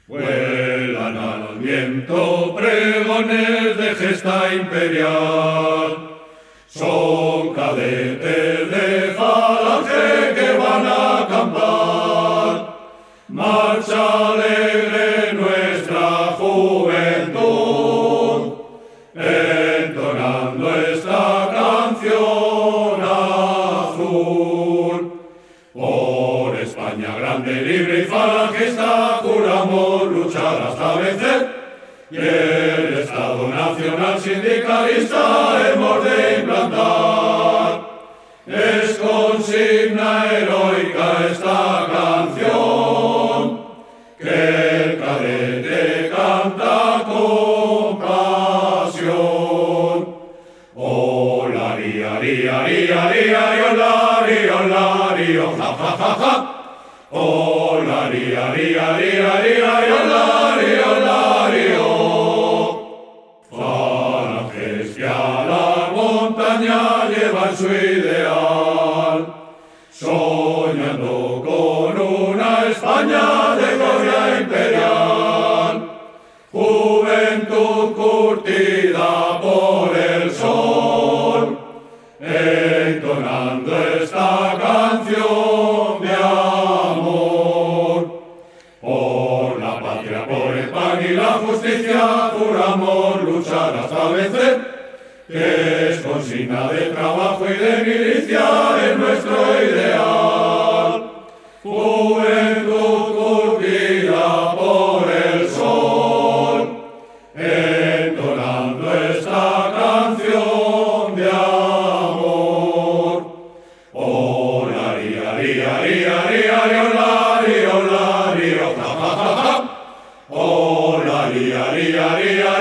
Vuelan al viento pregones de gesta imperial. Son cadetes de falange que van a acampar. Marcha alegre nuestra juventud, entonando esta canción azul. Por España grande, libre y falangista, juramos luchar hasta vencer. Y el Estado Nacional Sindicalista hemos de implantar. Es consigna heroica esta canción, que el cadete canta con pasión. Hola, ria, ria, ria, ria, hola, ria, ja, ja, ja, ja. Hola, ria, ria, ria, ria, hola, ria, falanges que a la montaña llevan su ideal, soñando con una España de gloria imperial. Juventud curtida por el sol, entonando esta canción de amor. Por la patria, por el pan y la justicia, juramos luchar hasta vencer, que es consigna de trabajo y de milicia en nuestro ideal. Juventud curtida por el sol, entonando esta canción de amor. Hola, ria, ria, ria, ria, hola, ria, ja, ja, ja, ja. Hola, ria, ria, ria,